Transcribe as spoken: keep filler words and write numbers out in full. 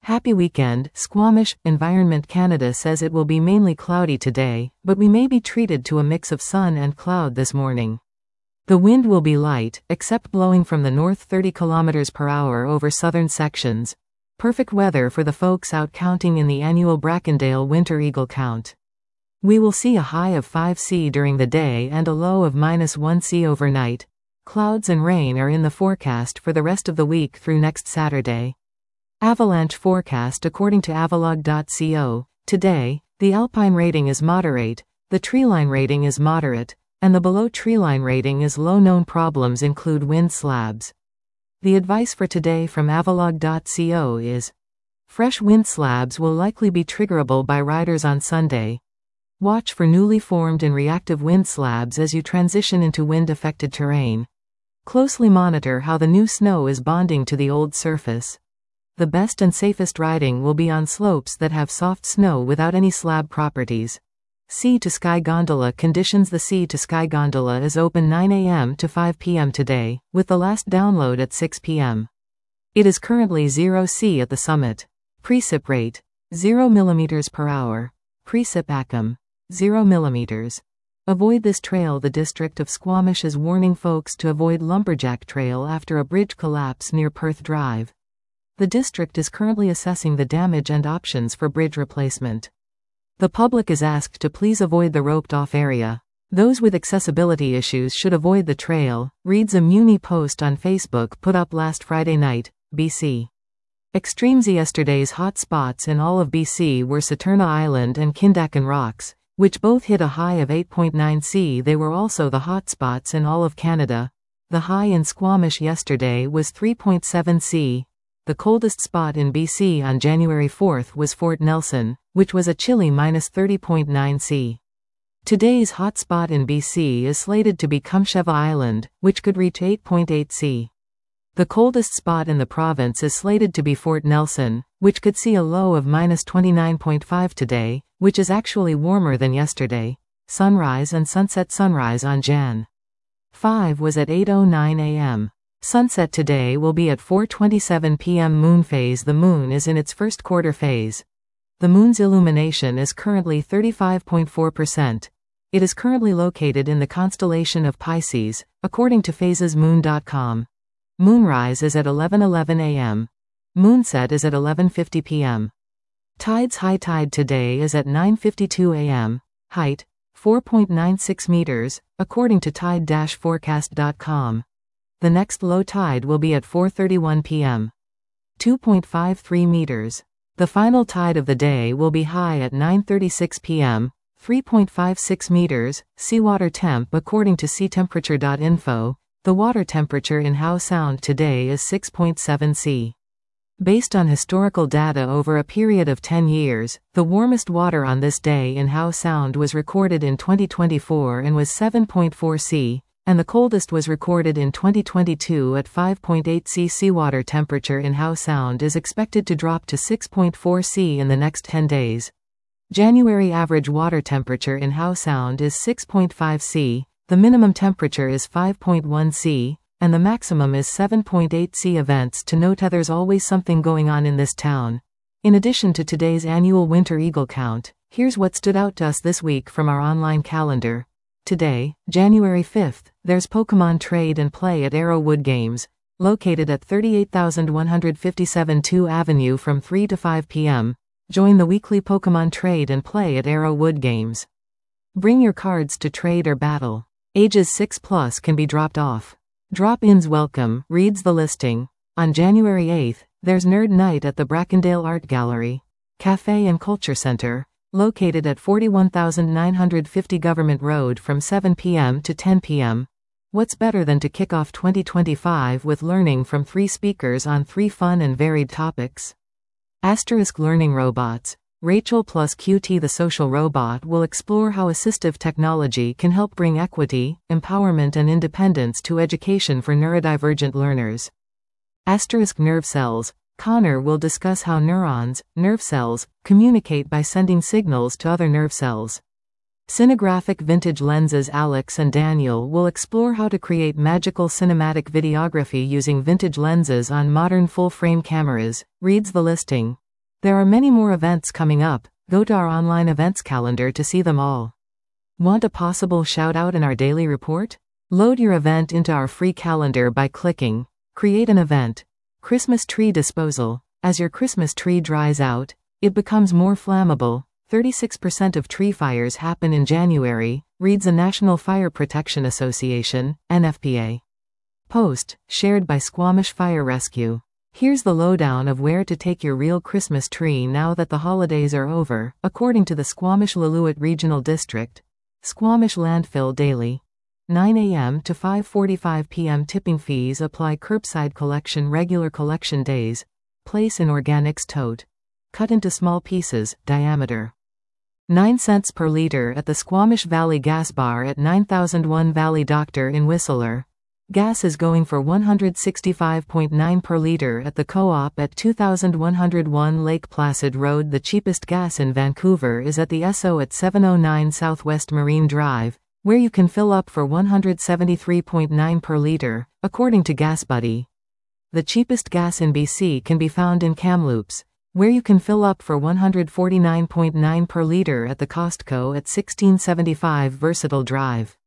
Happy weekend. Squamish. Environment Canada says it will be mainly cloudy today, but we may be treated to a mix of sun and cloud this morning. The wind will be light, except blowing from the north thirty kilometers per hour over southern sections. Perfect weather for the folks out counting in the annual Brackendale Winter Eagle Count. We will see a high of five C during the day and a low of minus one C overnight. Clouds and rain are in the forecast for the rest of the week through next Saturday. Avalanche forecast according to avalog dot co. Today, the alpine rating is moderate, the treeline rating is moderate, and the below treeline rating is low. Known problems include wind slabs. The advice for today from avalog dot co is: fresh wind slabs will likely be triggerable by riders on Sunday. Watch for newly formed and reactive wind slabs as you transition into wind-affected terrain. Closely monitor how the new snow is bonding to the old surface. The best and safest riding will be on slopes that have soft snow without any slab properties. Sea to Sky Gondola conditions. The Sea to Sky Gondola is open nine A M to five P M today, with the last download at six P M It is currently zero C at the summit. Precip rate, zero millimeters per hour. Precip acum, zero millimeters. Avoid this trail. The district of Squamish is warning folks to avoid Lumberjack Trail after a bridge collapse near Perth Drive. The district is currently assessing the damage and options for bridge replacement. The public is asked to please avoid the roped-off area. Those with accessibility issues should avoid the trail, reads a Muni post on Facebook put up last Friday night, B C. Extremes. Yesterday's hot spots in all of B C were Saturna Island and Kindakan Rocks, which both hit a high of eight point nine C. They were also the hot spots in all of Canada. The high in Squamish yesterday was three point seven C. The coldest spot in B C on January fourth was Fort Nelson, which was a chilly minus thirty point nine C. Today's hot spot in B C is slated to be Kumsheva Island, which could reach eight point eight C. The coldest spot in the province is slated to be Fort Nelson, which could see a low of minus twenty-nine point five today, which is actually warmer than yesterday. Sunrise and sunset. Sunrise on January fifth was at eight oh nine A M Sunset today will be at four twenty-seven P M Moon phase. The moon is in its first quarter phase. The moon's illumination is currently thirty-five point four percent. It is currently located in the constellation of Pisces, according to phases moon dot com. Moonrise is at eleven eleven A M Moonset is at eleven fifty P M Tides. High tide today is at nine fifty-two A M Height, four point nine six meters, according to tide dash forecast dot com. The next low tide will be at four thirty-one P M two point five three meters. The final tide of the day will be high at nine thirty-six P M three point five six meters. Seawater temp. According to sea temperature dot info, the water temperature in Howe Sound today is six point seven C. Based on historical data over a period of ten years, the warmest water on this day in Howe Sound was recorded in twenty twenty-four and was seven point four C. And the coldest was recorded in twenty twenty-two at five point eight C. Seawater temperature in Howe Sound is expected to drop to six point four C in the next ten days. January average water temperature in Howe Sound is six point five C, the minimum temperature is five point one C, and the maximum is seven point eight C. Events to note: there's always something going on in this town. In addition to today's annual Winter Eagle Count, here's what stood out to us this week from our online calendar. Today, January fifth, there's Pokemon Trade and Play at Arrowwood Games, located at thirty-eight thousand one hundred fifty-seven two Avenue from three to five P M Join the weekly Pokemon Trade and Play at Arrowwood Games. Bring your cards to trade or battle. Ages six plus can be dropped off. Drop-ins welcome, reads the listing. On January eighth, there's Nerd Night at the Brackendale Art Gallery, Cafe and Culture Center, located at forty-one thousand nine hundred fifty Government Road from seven P M to ten P M What's better than to kick off twenty twenty-five with learning from three speakers on three fun and varied topics? Asterisk Learning Robots. Rachel plus Q T, the social robot, will explore how assistive technology can help bring equity, empowerment and independence to education for neurodivergent learners. Asterisk Nerve Cells. Connor will discuss how neurons, nerve cells, communicate by sending signals to other nerve cells. Cinegraphic Vintage Lenses. Alex and Daniel will explore how to create magical cinematic videography using vintage lenses on modern full-frame cameras, reads the listing. There are many more events coming up. Go to our online events calendar to see them all. Want a possible shout-out in our daily report? Load your event into our free calendar by clicking Create an Event. Christmas Tree Disposal. As your Christmas tree dries out, it becomes more flammable. thirty-six percent of tree fires happen in January, reads the National Fire Protection Association, N F P A. Post, shared by Squamish Fire Rescue. Here's the lowdown of where to take your real Christmas tree now that the holidays are over, according to the Squamish-Lillooet Regional District. Squamish Landfill Daily. nine a m to five forty-five p m Tipping fees apply. Curbside collection. Regular collection days. Place in organics tote. Cut into small pieces, diameter. nine cents per liter at the Squamish Valley Gas Bar at nine thousand one Valley Doctor in Whistler. Gas is going for one hundred sixty-five point nine per liter at the Co-op at two thousand one hundred one Lake Placid Road. The cheapest gas in Vancouver is at the Esso at seven oh nine Southwest Marine Drive, where you can fill up for one hundred seventy-three point nine per liter, according to GasBuddy. The cheapest gas in B C can be found in Kamloops, where you can fill up for one hundred forty-nine point nine per liter at the Costco at sixteen seventy-five Versatile Drive.